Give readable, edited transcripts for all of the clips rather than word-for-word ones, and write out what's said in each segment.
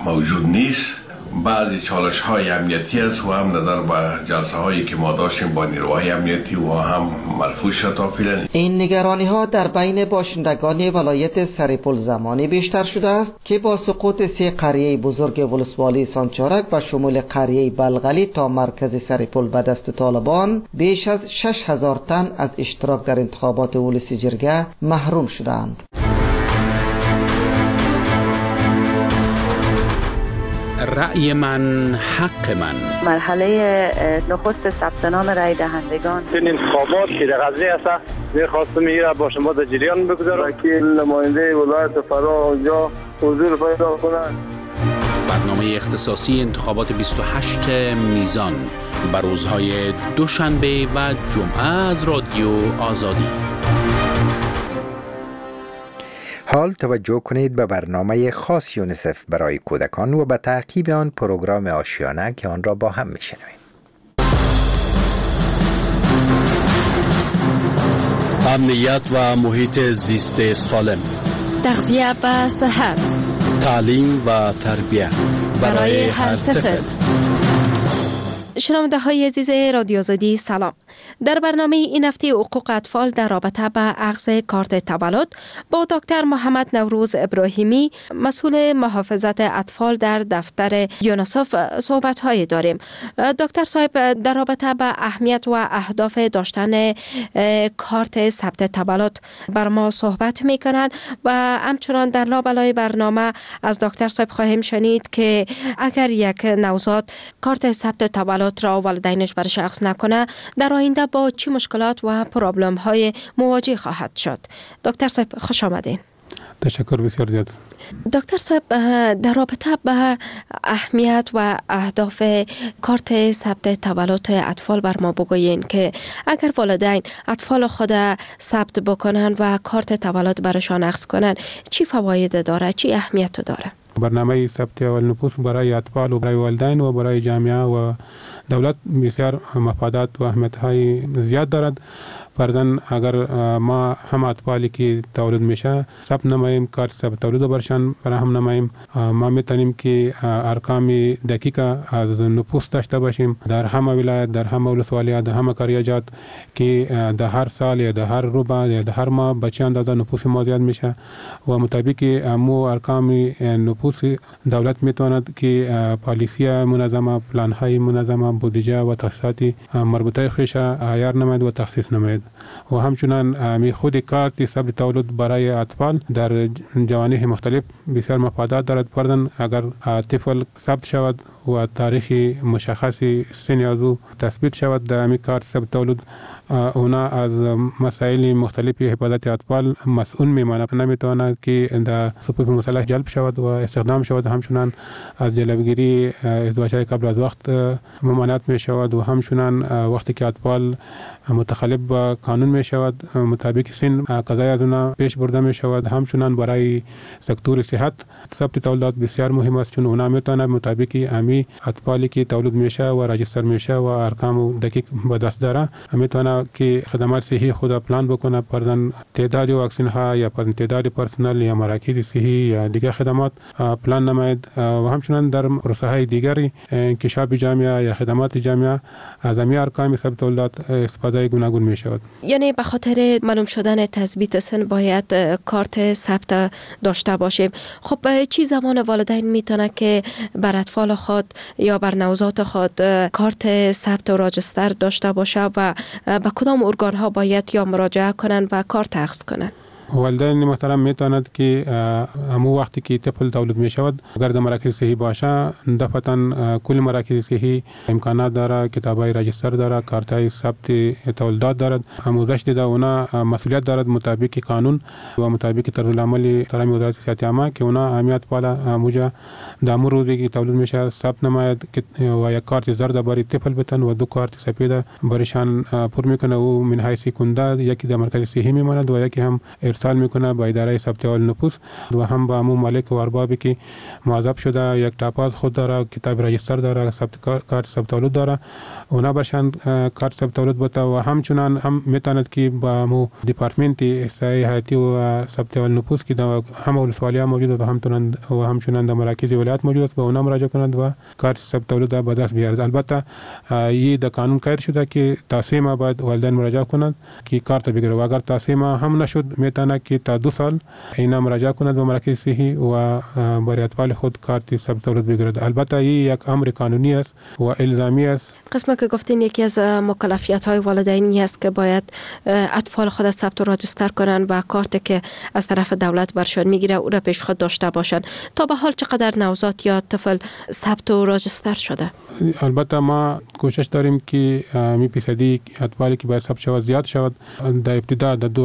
موجود نیست. بعضی چالش های امنیتی است و هم نظر به جلسه هایی که ما داشتیم با نیروهای امنیتی و هم ملفوظ شد تا فعلا. این نگرانی ها در بین باشندگان ولایت سرپل زمانی بیشتر شده است که با سقوط 3 قریه بزرگ ولسوالی سانچارک و شمول قریه بلغلی تا مرکز سرپل به دست طالبان بیش از 6000 تن از اشتراک در انتخابات ولسی جرگه محروم شدند. رأی من حق من. مرحله نخست ثبت نام رای دهندگان. این انتخابات که در غزه است می‌خواستم این را با شما در جریان بگذارم که نماینده ولایت فرا اونجا حضور پیدا کنند. برنامه اختصاصی انتخابات 28 میزان بر روزهای دوشنبه و جمعه از رادیو آزادی. حال توجه کنید به برنامه خاص یونیسف برای کودکان و به تعقیب آن پروگرام آشیانه که آن را با هم میشنویم. امنیت و محیط زیست سالم، تغذیه و صحت، تعلیم و تربیت برای هر طفل. شنونده های عزیز رادیو آزادی سلام. در برنامه این هفته حقوق اطفال در رابطه با اخذ کارت تولد با دکتر محمد نوروز ابراهیمی مسئول محافظت اطفال در دفتر یونیسف صحبت های داریم. دکتر صاحب در رابطه با اهمیت و اهداف داشتن کارت ثبت تولد بر ما صحبت میکنن و همچنان در لابلای برنامه از دکتر صاحب خواهیم شنید که اگر یک نوزاد کارت ثبت تولد را والدینش برش اخذ نکنه در آینده با چی مشکلات و پرابلم های مواجه خواهد شد. دکتر صاحب خوش آمدین. تشکر بسیار زیاد. دکتر صاحب در رابطه با اهمیت و اهداف کارت ثبت تولد اطفال بر ما بگویین که اگر والدین اطفال خود ثبت بکنن و کارت تولد برشان اخذ کنن چی فواید داره، چی اهمیت داره؟ برنامه ثبت اول نفوس برای اطفال و برای والدین و برای جامعه و دولت بسیار مفادات و اهمیت‌های زیاد دارد. فرضاً اگر ما هم اطفالی که تولد میشه ثبت نماییم، کارت ثبت تولد برشان فراهم نماییم، ما میتونیم که ارقام دقیق از نفوس داشته باشیم در همه ولایت، در همه ولسوالی‌ها، در همه قریه‌جات که در هر سال یا در هر روبا یا در هر ماه بچه اندازه نفوس ما زیاد میشه و مطابق مو ارقام نفوس دولت میتواند که پالیسی منظمه، پلان‌های منظمه، بودجه و تاسیسات مربوطه خیش عیار نماید و تخصیص نماید و همچنان می خود کارت ثبت تولد برای اطفال در جوانح مختلف بسیار مفادات دارد. فرضاً اگر طفل ثبت شود و تاریخ مشخص سن از او تثبیت شود در می کارت ثبت تولد، اونا از مسائل مختلف حفاظت اطفال مسئول میماند، نمیتواند که در صفوف مسلح جلب شود و استخدام شود. همچنان از جلوگیری ازدواج‌های قبل از وقت ممانعت می شود و همچنان وقتی که اطفال متخلف با قانون می شود مطابق سن قضای از اونا پیش برده می شود. همچنان برای سکتور صحت ثبت تولد بسیار مهم است، چون اونا میتونه مطابق امی اطفالی که تولد میشه و راجستر میشه و ارقام دقیق به دست داره میتونه که خدمات صحی خود پلان بکنه، فرضاً تعداد واکسین ها یا تعداد پرسنل یا مراکز صحی یا دیگر خدمات پلان نماید و همچنان در پروسه های دیگری انکشاف جامعه یا خدمات جامعه از امی ارقام ثبت تولد استفاده گوناگون می شود. یعنی به خاطر معلوم شدن تثبیت سن باید کارت ثبت داشته باشیم. خب چی زمان والدین میتونه که بر اطفال خود یا بر نوزاد خود کارت ثبت و راجستر داشته باشه و به کدام ارگان ها باید یا مراجعه کنن و کارت اخذ کنن؟ والدین محترم میتواند که همو وقتی که طفل تولد می شود اگر در مراکز صحی باشه دفعتاً کل مراکز صحی امکانات داره، کتابای راجستر داره، کارتای ثبت تولدات دارد، آموزش دیده اونا مسئولیت دارد مطابق قانون و مطابق طرز العمل ترام وزارت صحت عامه که اونا اهمیت بالا موجه در روزی که تولد میشه ثبت نماید و یک کارت زرد برای طفل بتن و دو کارت سفید برایشان پر میکنه و من حیث کنده یکی در مرکز صحی میماند و یکی هم ارسال ارسال میکنه به اداره ثبت احوال نفوس و هم به همون مالک و اربابی که موظف شده یک تاپاس خود داره، کتاب رجستر داره، کارت ثبت تولد داره، اونا برشان کارت ثبت تولد بده و همچنان هم میتواند که با مو دپارتمنت احصایه حیاتی و ثبت احوال نفوس که هم ولسوالی‌ها موجود و همچنان در مراکز ولایت موجود است به اونا مراجعه کنند و کارت ثبت تولد به دست بیارند. البته این در قانون قید شده که تا 3 ماه بعد والدین مراجعه کنند که کارت بگیره و اگر تا 3 ماه هم نشد میتونه که تا 2 سال اینا مراجعه کنند به مراکز صحی و برای اطفال خود کارت ثبت تولد بگیرد. البته این یک امر قانونی است و الزامی است. قسمت که گفتین یکی از مکلفیت‌های والدینی است که باید اطفال خود ثبت و راجستر کنند و کارتی که از طرف دولت برشان میگیره او را پیش خود داشته باشند. تا به حال چقدر نوزاد یا طفل ثبت و راجستر شده؟ البته ما کوشش داریم که می فیصدی اطفالی که باید ثبت شود زیاد شود. در ابتدا در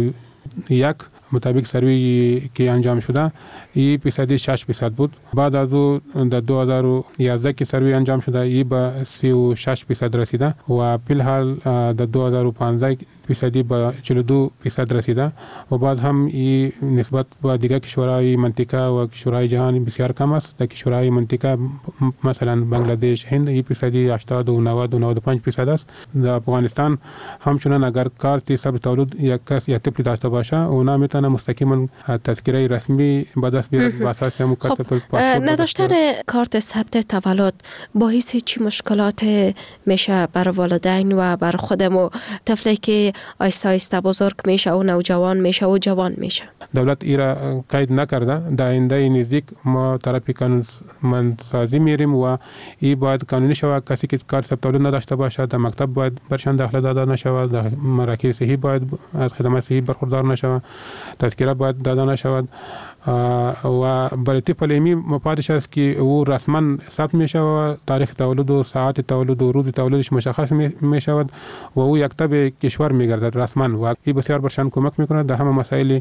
2001 مطابق سروی که انجام شده این فیصدی 6% بود. بعد از او در 2011 که سروی انجام شده این به 36% رسیده و فی الحال در 2015 فیصدی به 42% رسیده و بعد هم این نسبت با دیگر کشورهای منطقه و کشورهای جهان بسیار کم است. در کشورهای منطقه مثلا بنگلادش، هند این فیصدی 80 و 90 و 95% است. در افغانستان همچنان اگر کارت ثبت تولد یک کس یا طفل داشته باشه اونا میتونه مستقیما تذکره رسمی به دست بیاره بر اساس همون کارت پاسپورت. نداشتن کارت ثبت تولد باعث چی مشکلات میشه بر والدین و بر خودم و طفلی که آیسته آیسته بزرگ میشه و نوجوان میشه و جوان میشه؟ دولت ایرا قید نکرده. در آینده نزدیک ما طرف قانونمندسازی میریم و این باید قانونی شود. کسی که کارت ثبت تولد نداشته باشه در مکتب باید برشان داخله داده نشود، در مراکز صحی باید از خدمات صحی برخوردار نشود، تذکره باید داده نشود و برای طفل ایمی مفادش است که او رسما ثبت میشه و تاریخ تولد و ساعت تولد و روز تولدش مشخص میشود و او یک تبع کشور میگردد رسما و این بسیار برشان کمک میکنه در همه مسائل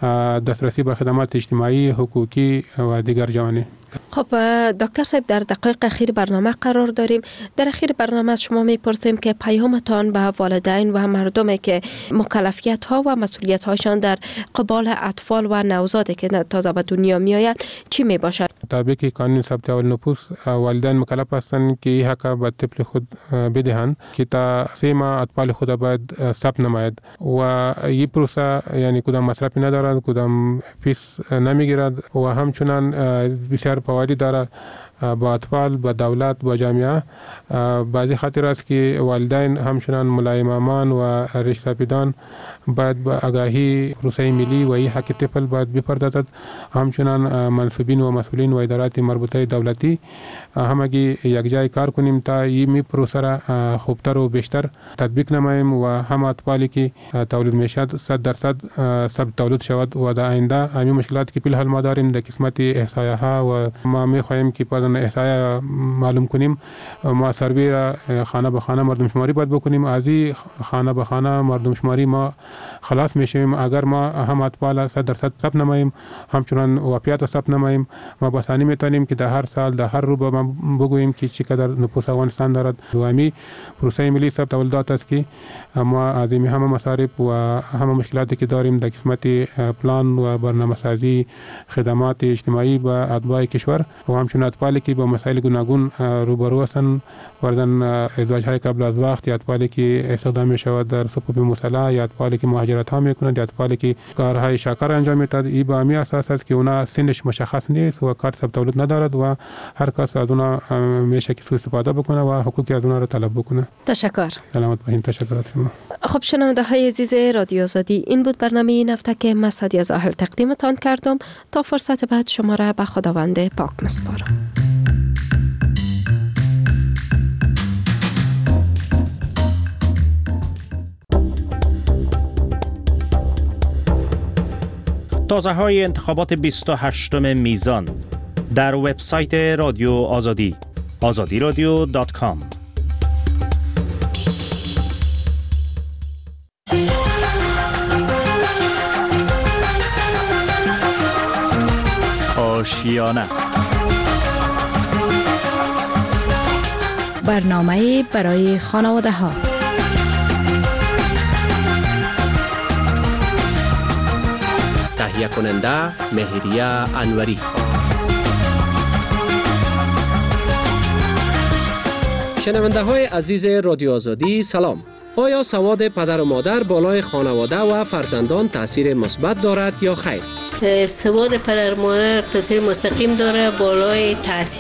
دسترسی به خدمات اجتماعی، حقوقی و دیگر جوانی. خب دکتر صاحب در دقایق اخیر برنامه قرار داریم. در اخیر برنامه از شما میپرسیم که پیامتان به والدین و مردمی که مکلفیت ها و مسئولیت هاشان در قبال اطفال و نوزادی که تازه به دنیا می چی می باشد؟ مطابق قانون ثبت احوال نفوس والدین مکلف هستند که این حق به طفل خود بدهند که تا 3 ماه اطفال خود باید ثبت نماید و این پروسه یعنی کدام مصرفی ندارد، کدام فیس نمیگیرد و همچنان بسیار فواید دارد با اطفال، با دولت، با جامعه. بعضی خاطر است که والدین همچنان ملایمامان و ریشه‌سپیدان باید با آگاهی پروسه ملی و این حق طفل باید بپردازد. همچنان منصوبین و مسئولین و ادارات مربوطه دولتی همگی یک جای کار کنیم تا این پروسه را خوبتر و بیشتر تطبیق نماییم و هم اطفالی که تولد میشد 100% ثبت تولد شود و در آینده همین مشکلاتی که فی الحال ما داریم در قسمت احصایه ها و ما میخواهیم که بعد احصایه معلوم کنیم ما سروی را خانه به خانه مردم شماری باید بکنیم. از این خانه به خانه مردم شماری ما خلاص میشیم اگر ما هم اطفال 100% ثبت نماییم، همچنان وفیات ثبت نماییم. ما بسانی میتونیم که در هر سال در هر روز بگوییم که چقدر نفوس افغانستان دارد. دومی پروسه ملی ثبت تولدات است که ما از این همه مصارف و همه مشکلاتی که داریم در قسمت پلان و برنامه‌سازی خدمات اجتماعی با اتباع کشور و همچنین اطفالی که با مسائل گوناگون روبرو هستند، وردن ازدواج‌های قبل از وقت، یا اطفالی که استخدام می‌شود در صفوف مسلح، یا اطفالی که مهاجرت ها می‌کنند، یا اطفالی که کارهای شاکر انجام می‌دهند. این به همین اساس است که اونا سنش مشخص نیست و کارت ثبت تولد ندارد و هر کس از اونا میشه که سوء استفاده بکنه و حقوقی از اونا را طلب بکنه. تشکر. سلامت باشین. تشکر از شما. خب شنونده‌های عزیز رادیو آزادی، این بود برنامه این هفته که من سعدیه زاهل تقدیمتان کردم. تا فرصت بعد شما را به خداوند پاک می‌سپارم. تازه های انتخابات 28 میزان در وبسایت رادیو آزادی azadiradio.com. آشیانه، برنامه برای خانواده ها. تهیه کننده مهریه انوری. شنونده های عزیز رادیو آزادی سلام. آیا سواد پدر و مادر بالای خانواده و فرزندان تاثیر مثبت دارد یا خیر؟ سواد پدر و مادر تاثیر مستقیم داره بالای تاثیر